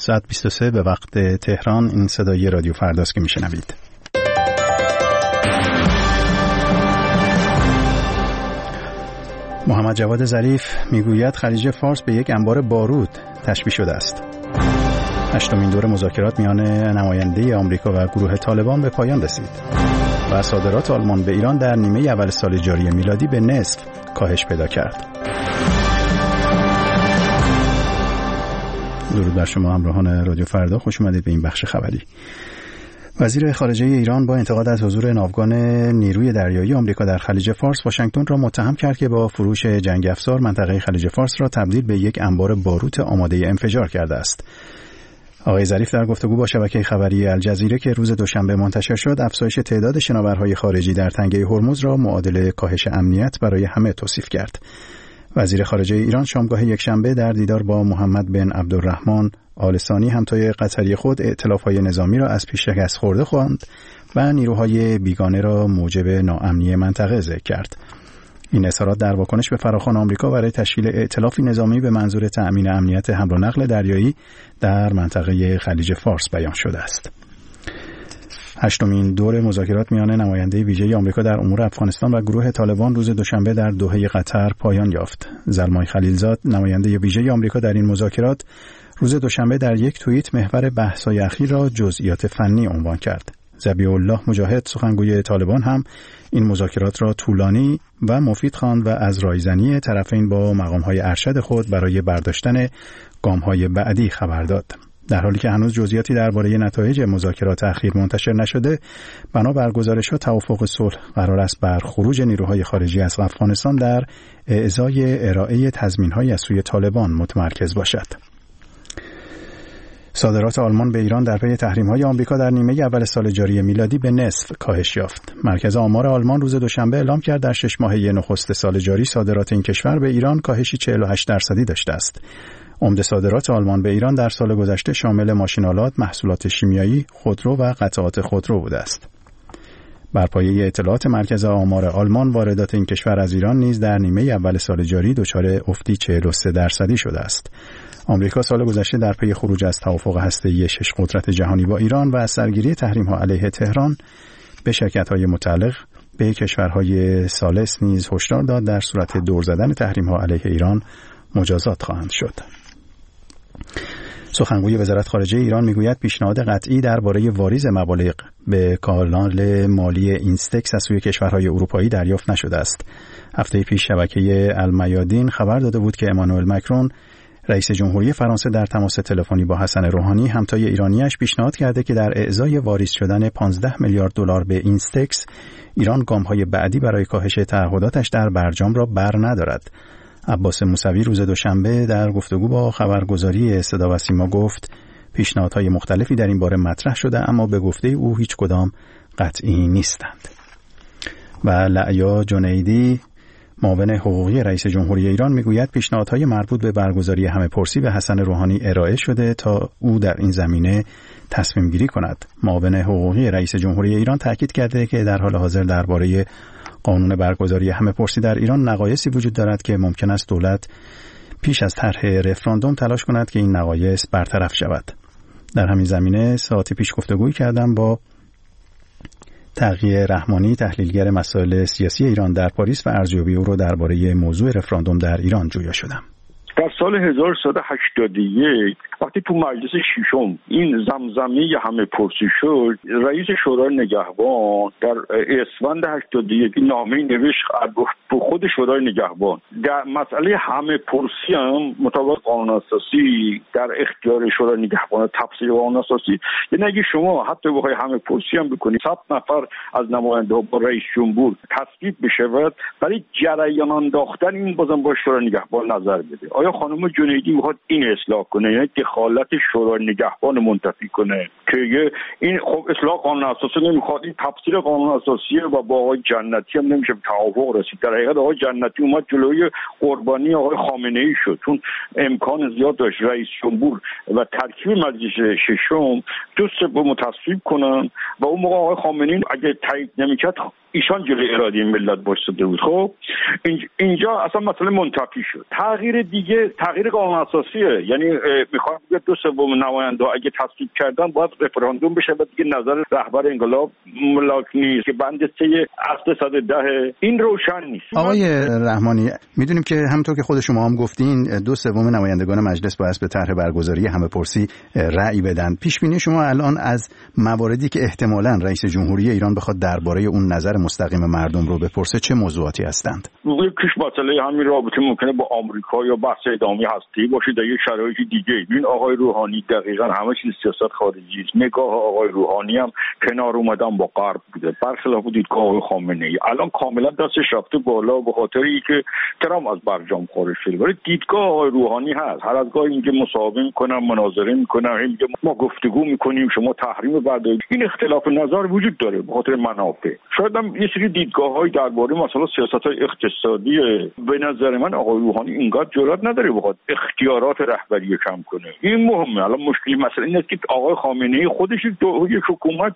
7:23 به وقت تهران. این صدای رادیو فرداست که میشنوید. محمد جواد ظریف میگوید خلیج فارس به یک انبار بارود تشبیه شده است. 8مین دور مذاکرات میان نماینده آمریکا و گروه طالبان به پایان رسید و صادرات آلمان به ایران در نیمه اول سال جاری میلادی به نصف کاهش پیدا کرد. درود بر شما همراهان رادیو فردا، خوش اومدید به این بخش خبری. وزیر خارجه ایران با انتقاد از حضور ناوگان نیروی دریایی آمریکا در خلیج فارس، واشنگتن را متهم کرد که با فروش جنگ افزار منطقه خلیج فارس را تبدیل به یک انبار باروت آماده انفجار کرده است. آقای ظریف در گفتگو با شبکه خبری الجزیره که روز دوشنبه منتشر شد، افزایش تعداد شناورهای خارجی در تنگه هرمز را معادل کاهش امنیت برای همه توصیف کرد. وزیر خارجه ایران شامگاه یکشنبه در دیدار با محمد بن عبدالرحمن آل ثانی همتای قطری خود ائتلاف‌های نظامی را از پیش شکست خورده خواند و نیروهای بیگانه را موجب ناامنی منطقه ذکر کرد. این اظهارات در واکنش به فراخوان آمریکا برای تشکیل ائتلافی نظامی به منظور تأمین امنیت حمل و نقل دریایی در منطقه خلیج فارس بیان شده است. 8مین دور مذاکرات میان نماینده ویژه آمریکا در امور افغانستان و گروه طالبان روز دوشنبه در دوحه قطر پایان یافت. زلمای خلیلزاد، نماینده ویژه آمریکا در این مذاکرات، روز دوشنبه در یک توییت محور بحث‌های اخیر را جزئیات فنی عنوان کرد. ذبیح الله مجاهد، سخنگوی طالبان، هم این مذاکرات را طولانی و مفید خواند و از رایزنی طرفین با مقام‌های ارشد خود برای برداشتن گام‌های بعدی خبر داد. در حالی که هنوز جزئیاتی درباره نتایج مذاکرات اخیر منتشر نشده، بنابر گزارش‌ها توافق صلح قرار است بر خروج نیروهای خارجی از افغانستان در اعزای ارائه تضمین‌های از سوی طالبان متمرکز باشد. صادرات آلمان به ایران در پی تحریم‌های آمریکا در نیمه اول سال جاری میلادی به نصف کاهش یافت. مرکز آمار آلمان روز دوشنبه اعلام کرد در 6 ماهه نخست سال جاری صادرات این کشور به ایران کاهشی 48% داشته است. عمده صادرات آلمان به ایران در سال گذشته شامل ماشین‌آلات، محصولات شیمیایی، خودرو و قطعات خودرو بوده است. بر پایه اطلاعات مرکز آمار آلمان، واردات این کشور از ایران نیز در نیمه اول سال جاری دچار افتی 43% شده است. آمریکا سال گذشته در پی خروج از توافق هسته‌ای 6 قدرت جهانی با ایران و از سرگیری تحریم‌ها علیه تهران به شرکت‌های متعلق به کشورهای ثالث نیز هشدار داد در صورت دور زدن تحریم‌ها علیه ایران مجازات خواهند شد. سخنگوی وزارت خارجه ایران میگوید پیشنهاد قطعی درباره واریز مبالغ به کانال مالی اینستکس از سوی کشورهای اروپایی دریافت نشده است. هفته پیش شبکه المیادین خبر داده بود که امانوئل مکرون، رئیس جمهوری فرانسه، در تماس تلفنی با حسن روحانی، همتای ایرانیش، پیشنهاد کرده که در اعزای واریز شدن 15 میلیارد دلار به اینستکس، ایران گام‌های بعدی برای کاهش تعهداتش در برجام را بر ندارد. عباس موسوی روز دوشنبه در گفتگو با خبرگزاری صدا و سیما گفت پیشنهادهای مختلفی در این باره مطرح شده، اما به گفته او هیچ کدام قطعی نیستند. و لعیا جنیدی، معاون حقوقی رئیس جمهوری ایران، میگوید پیشنهادهای مربوط به برگزاری همه‌پرسی به حسن روحانی ارائه شده تا او در این زمینه تصمیم گیری کند. معاون حقوقی رئیس جمهوری ایران تاکید کرده که در حال حاضر درباره قانون برگزاری همه‌پرسی در ایران نقایصی وجود دارد که ممکن است دولت پیش از طرح رفراندوم تلاش کند که این نقایص برطرف شود. در همین زمینه ساعتی پیش گفتگویی کردم با تقی رحمانی، تحلیلگر مسائل سیاسی ایران در پاریس، و ارزیابی او را درباره موضوع رفراندوم در ایران جویا شدم. در سال 1381 وقتی تو مجلس ششم این زمزمه همه پرسی شد، رئیس شورای نگهبان در اسفند 81 نامه‌ای نوشت به خود شورای نگهبان در مسئله همه پرسی هم مطابق قانون اساسی در اختیار شورای نگهبان تفسیر قانون اساسی، یعنی اگه شما حتی بخوای همه پرسی هم بکنید 100 نفر از نماینده‌ها با رئیس جمهور تصویب بشود، برای جریان انداختن این بازم با شورای نگهبان نظر بده. آیا خانم جنیدی میخواد این اصلاح کنه، یعنی دخالت شورای نگهبان منتفی کنه که این خب اصلاح قانون اساسی نمیخواد، این تفسیر قانون اساسی و با آقای جنتی هم نمیشه توافق رسید. در حقیقت آقای جنتی اومد جلوی قربانی آقای خامنه‌ای شد، چون امکان زیاد داشت رئیس جمهور و ترکیب مجلس ششم دوست به متصویب کنن و اون موقع آقای خامنه‌ای اگه تایید نمیکرد ایشان جلوی اراده ملت بایستاده بود. خب اینجا اصلا مسئله منتفی شد. تغییر دیگه تغییر قانون اساسیه، یعنی میخوان دیگه 2/3 نماینده‌ها اگه تصویب کردن باید رفراندوم بشه و دیگه نظر رهبر انقلاب ملاک نیست که بند 3 اصل 110 این روشن نیست. آقای رحمانی، میدونیم که همونطور که خود شما هم گفتین 2/3 نمایندگان مجلس باید به طرح برگزاری همه‌پرسی رأی بدن. پیش بینی شما الان از مواردی که احتمالاً رئیس جمهوری ایران بخواد درباره اون نظر مستقیم مردم رو بپرسه چه موضوعاتی هستند؟ یکیش مسئله همین رابطه ممکنه با آمریکا یا بحث ادامه هستی باشه در یک شرایط دیگه. این آقای روحانی دقیقاً همه چیز سیاست خارجی است. نگاه آقای روحانی هم کنار اومدن با غرب بوده، برخلاف دیدگاه آقای خامنه‌ای. الان کاملا دستش رفته بالا به خاطر اینکه ترامپ از برجام خارج شده، ولی دیدگاه آقای روحانی هست. هر از گاهی اینکه مصاحبه میکنن، مناظره میکنن، اینکه ما گفتگو میکنیم، شما تحریم بردارید. این اختلاف نظر وجود داره به خاطر منافع. شاید هم یه سری دیدگاه‌های درباره مثلا سیاست‌های اقتصادی به نظر من آقای روحانی اینقدر جرئت نداره بخواد اختیارات رهبری کم کنه. این مهمه. الان مشکلی مثلا این است که آقای خامنه‌ای خودش یک حکومت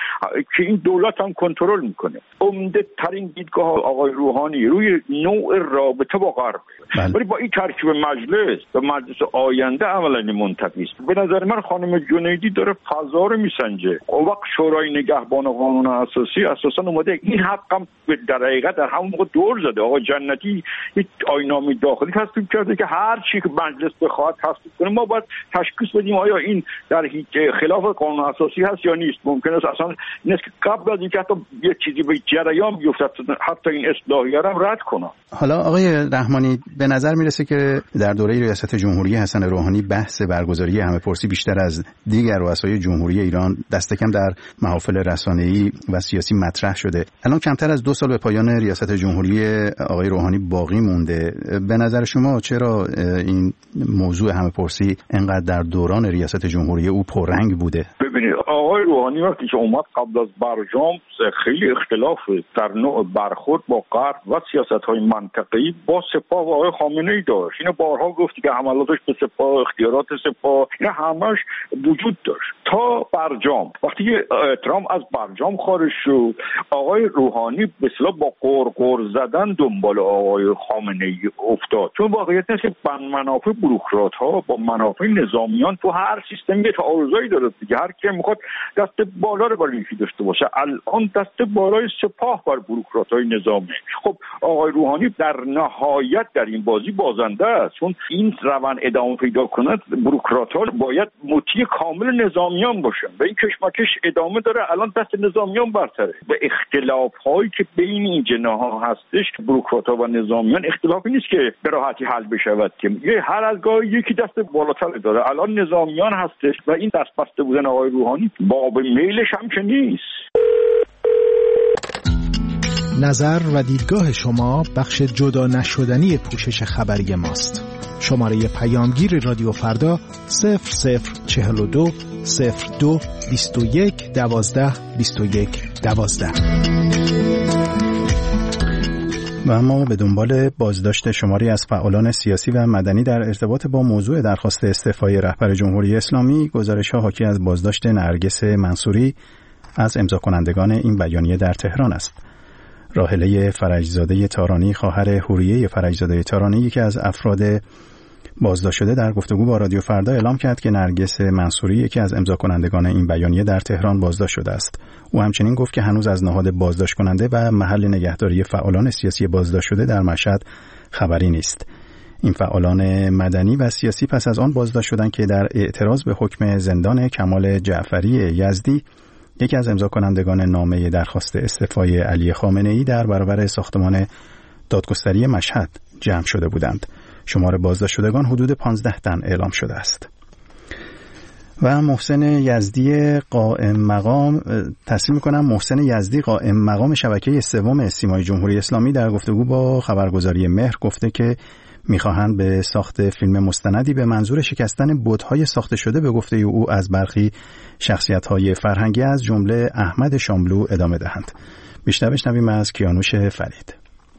که این دولت هم کنترل میکنه. عمده ترین دیدگاه آقای روحانی روی نوع رابطه با غرب، ولی با این ترکیب مجلس و مجلس آینده عملاً منتفی است. به نظر من خانم جنیدی داره فضا رو میسنجه. وقت شورای نگهبان قانون اساسی اساساً اومده این حقم در حقیقت در همون موقع دور زده. آقای جنتی یک آیین‌نامه داخلی تصویب کرده که هر چی که مجلس بخواد تصویب کنه ما باید تشخیص بدیم آیا این در خلاف قانون اساسی هست یا نیست. ممکنه اصلا نیست که قبل از اینکه حتی یه چیزی به جریان بیفته حتی این اصلاحیه رو رد کنه. حالا آقای رحمانی، به نظر میرسه که در دوره ریاست جمهوری حسن روحانی بحث برگزاری همه‌پرسی بیشتر از دیگر رؤسای جمهوری ایران دست کم در محافل رسانه‌ای و سیاسی مطرح شده. الان کمتر از 2 سال به پایان ریاست جمهوری آقای روحانی باقی مونده. به نظر شما چرا این موضوع همه‌پرسی انقدر در دوران ریاست جمهوری او پررنگ بوده؟ ببینید آقای روحانی وقتی که اومد قبل از برجام خیلی اختلاف در نوع برخورد با غرب و سیاست‌های منطقه‌ای با سپاه و آقای خامنه‌ای داشت. اینو بارها گفتی که حملاتش به سپاه، اختیارات سپاه، اینا همش وجود داشت تا برجام. وقتی که ترامپ از برجام خارج شد، آقای روحانی به اصطلاح با قرقر زدن دنبال آقای خامنه‌ای افتاد. چون واقعیت اینه که منافع بوروکرات‌ها با منافع نظامیان تو هر سیستمی یه تعارضایی داره دیگه. هر کی میخواد دست بالا رو بالا داشته باشه. الان دست بالای سپاه بر بوروکرات‌های نظامی. خب آقای روحانی در نهایت در این بازی بازنده است، چون این روند ادامه پیدا کنه بوروکرات‌ها باید مطیع کامل نظامیان باشن و این کشمکش ادامه داره. الان دست نظامیان برتره. به اختلاف‌هایی که بین این جناح‌ها هستش بوروکرات‌ها و نظامیان اختلافی نیست که به راحتی حل بشود که هر از گاهی یکی دست بالاتر داره. الان نظامیان هستش و این دست بسته بودن آقای روحانی باب میلش هم که نیست. نظر و دیدگاه شما بخش جدا نشدنی پوشش خبری ماست. شماره پیامگیر رادیو فردا 0042 02 21 12 21 12. و اما به دنبال بازداشت شماری از فعالان سیاسی و مدنی در ارتباط با موضوع درخواست استعفای رهبر جمهوری اسلامی، گزارش‌ها حاکی از بازداشت نرگس منصوری از امضا کنندگان این بیانیه در تهران است. راحله فرجزاده تارانی، خواهر حوریه فرجزاده تارانی، یکی از افراد بازداشت شده، در گفتگو با رادیو فردا اعلام کرد که نرگس منصوری یکی از امضا کنندگان این بیانیه در تهران بازداشت شده است. او همچنین گفت که هنوز از نهاد بازداشت کننده و محل نگهداری فعالان سیاسی بازداشت شده در مشهد خبری نیست. این فعالان مدنی و سیاسی پس از آن بازداشت شدند که در اعتراض به حکم زندان کمال جعفری یزدی، یکی از امضا کنندگان نامه درخواست استعفای علی خامنه‌ای، در برابر ساختمان دادگستری مشهد جمع شده بودند. شمار بازداشت شدگان حدود 15 تن اعلام شده است. و محسن یزدی قائم مقام، تصمیم می‌کنم محسن یزدی قائم مقام شبکه سوم سیمای جمهوری اسلامی در گفتگو با خبرگزاری مهر گفته که می‌خواهند به ساخت فیلم مستندی به منظور شکستن بت‌های ساخته شده به گفته او از برخی شخصیت‌های فرهنگی از جمله احمد شاملو ادامه دهند. بیشتر بشنویم از کیانوش فرید.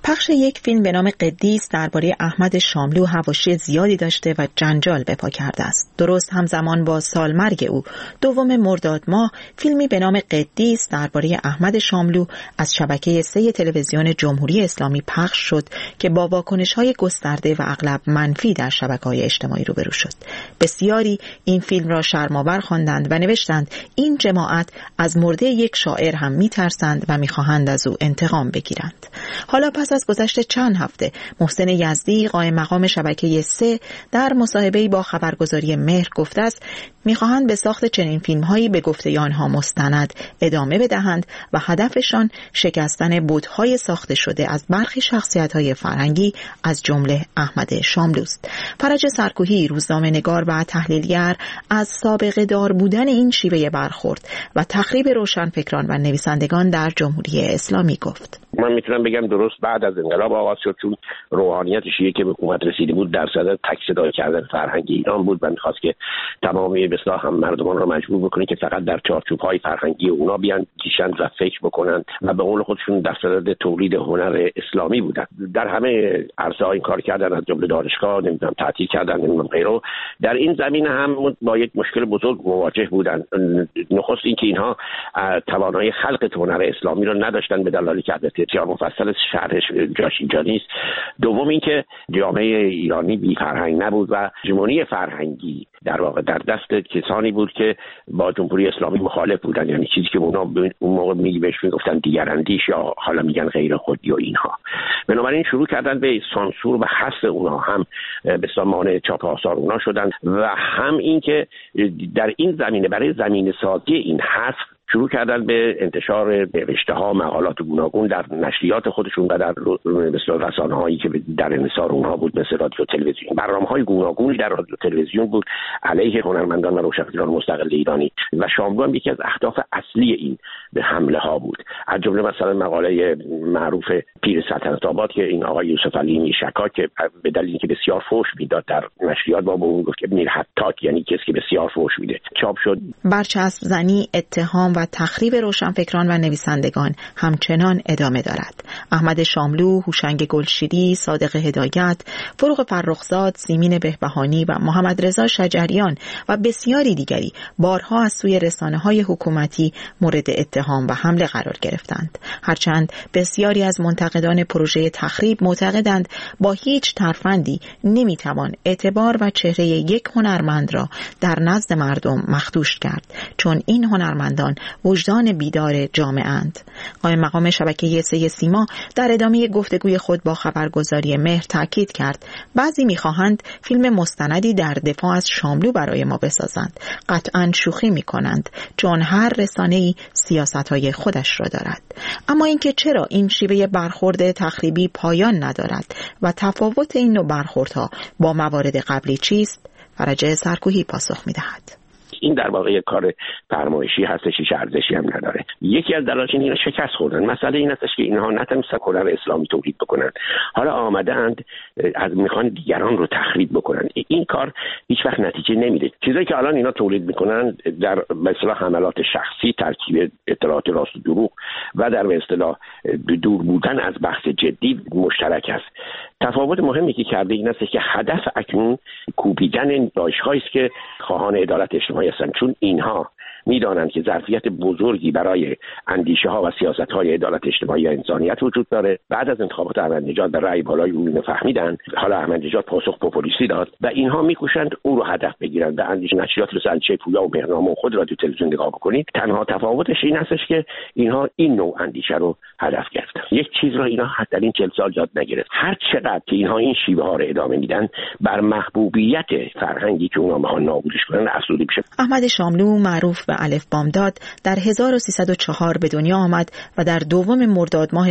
پخش یک فیلم به نام قدیس درباره احمد شاملو حواشی زیادی داشته و جنجال به پا کرده است. درست همزمان با سالمرگ او، 2 مرداد ماه، فیلمی به نام قدیس درباره احمد شاملو از شبکه 3 تلویزیون جمهوری اسلامی پخش شد که با واکنش‌های گسترده و اغلب منفی در شبکه‌های اجتماعی روبرو شد. بسیاری این فیلم را شرم‌آور خواندند و نوشتند این جماعت از مرده یک شاعر هم می‌ترسند و می‌خواهند از او انتقام بگیرند. حالا پس از گذشت چند هفته، محسن یزدی، قائم مقام شبکه 3، در مصاحبه‌ای با خبرگزاری مهر گفته است می‌خواهند به ساخت چنین فیلم‌هایی به گفته آنها مستند ادامه بدهند و هدفشان شکستن بت‌های ساخته شده از برخی شخصیت‌های فرهنگی از جمله احمد شاملوست. فرج سرکوهی، روزنامه‌نگار و تحلیلگر، از سابقه دار بودن این شیوه برخورد و تخریب روشنفکران و نویسندگان در جمهوری اسلامی گفت. من میتونم بگم درست بعد از انقلاب آغاز شد، چون روحانیت شیعه که به حکومت رسیده بود در صدد تک صدای کردن فرهنگی ایران بود و می‌خواست که تمامی به اصطلاح هم مردمان را مجبور بکنه که فقط در چارچوب‌های فرهنگی اونا بیان کیشند و فکر بکنن و به قول خودشون در صدد تولید هنر اسلامی بودن. در همه عرصه‌ها این کار کردن، از جمله دانشگاه، نمیدونم تعطیل کردن، نمیدونم غیره. در این زمینه هم با یک مشکل بزرگ مواجه بودن. نخست اینکه اینها توانایی خلق هنر اسلامی را نداشتن به دلالی که بسیار مفصل شرحش جاش اینجا نیست. دوم اینکه جامعه ایرانی بی فرهنگ نبود و هژمونی فرهنگی در واقع در دست کسانی بود که با جمهوری اسلامی مخالف بودن، یعنی چیزی که اونا اون موقع بهش میگفتن دیگراندیش یا حالا میگن غیر خودی و اینها. بنابراین شروع کردن به سانسور و حذف اونها، هم به سامان چاپ آثار اونا شدن و هم اینکه در این زمینه برای زمینه سازی این حذف شروع کردن به انتشار نوشته‌ها، مقالات گوناگون در نشریات خودشون و در رسانه‌هایی که در انحصار اونها بود، مثل رادیو تلویزیون. برنامه‌های گوناگونی در رادیو تلویزیون بود علیه هنرمندان و روشنفکران مستقل ایرانی و شاملو هم یکی از اهداف اصلی این به حمله ها بود. از جمله مثلا مقاله معروف پیر سلطنت آباد که این آقای یوسف علی میرشکا که به دلیل اینکه بسیار فحش میداد در نشریات با اون گفت که میرحتاک، یعنی کسی که بسیار فحش میده، چاپ شد. برچسب زنی، اتهام و تخریب روشنفکران و نویسندگان همچنان ادامه دارد. احمد شاملو، هوشنگ گلشیری، صادق هدایت، فروغ فرخزاد، سیمین بهبهانی و محمد رضا شجریان و بسیاری دیگری بارها از سوی رسانه‌های حکومتی مورد اتهام و حمله قرار گرفتند. هرچند بسیاری از منتقدان پروژه تخریب معتقدند با هیچ ترفندی نمیتوان اعتبار و چهره یک هنرمند را در نزد مردم مخدوش کرد، چون این هنرمندان وجدان بیدار جامعه اند. قائم مقام شبکه 3 سیما در ادامه گفتگوی خود با خبرگزاری مهر تاکید کرد بعضی می‌خواهند فیلم مستندی در دفاع از شاملو برای ما بسازند. قطعاً شوخی می‌کنند، چون هر رسانه‌ای سیاست‌های خودش را دارد. اما اینکه چرا این شیوه برخورد تخریبی پایان ندارد و تفاوت این نوع برخوردها با موارد قبلی چیست؟ فرج سرکوهی پاسخ می‌دهد. این در واقع یک کار فرمایشی هستش، هیچ ارزشی هم نداره. یکی از دلایل اینا شکست خوردن. مسئله این است که اینها نتونستن هنر اسلامی تولید بکنن، حالا آمدند از میخوان دیگران رو تخریب بکنن. این کار هیچ وقت نتیجه نمیده. چیزایی که الان اینا تولید میکنن در به اصطلاح حملات شخصی، ترکیب اطلاعات راست و دروغ و در به اصطلاح دور بودن از بحث جدی مشترک است. تفاوت مهمی که کرده این است که هدف اکنون کوبیدن داعش‌هایی است که خواهان عدالت اجتماعی هستند، چون اینها میدانند که ظرفیت بزرگی برای اندیشه ها و سیاست های عدالت اجتماعی و انسانیت وجود داره. بعد از انتخابات احمدی‌نژاد در رأی بالای او فهمیدن، حالا احمدی‌نژاد پاسخ پوپولیستی داد و اینها میکوشند او رو هدف بگیرند. به اندیشه نشریات اندیشه پویا و مهرنامه و خود رادیو تلویزیون نگاه بکنید، تنها تفاوتش این هستش که اینها این نوع اندیشه رو هدف گرفتن. یک چیز رو اینا در این 40 سال یاد نگرفت. هر چقدر که اینها این شیوه ها رو ادامه میدن، بر محبوبیت فرهنگی که اونا میخوان نابودش کنن افزوده میشه. احمد شاملو، معروف به الف بامداد، در 1304 به دنیا آمد و در 2 مرداد ماه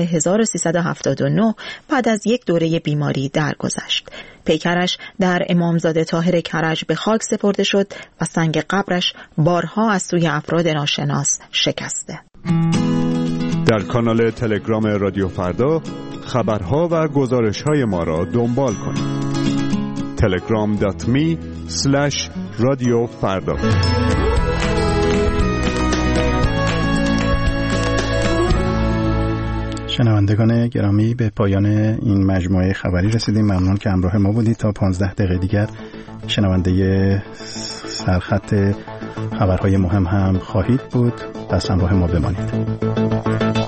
1379 بعد از یک دوره بیماری درگذشت. پیکرش در امامزاده طاهر کرج به خاک سپرده شد و سنگ قبرش بارها از سوی افراد ناشناس شکسته. در کانال تلگرام رادیو فردا خبرها و گزارش‌های ما را دنبال کنید. telegram.me/radiofarda شنوندگان گرامی، به پایان این مجموعه خبری رسیدیم. ممنون که همراه ما بودید. تا 15 دقیقه دیگر شنونده سرخط خبرهای مهم هم خواهید بود. پس همراه ما بمانید.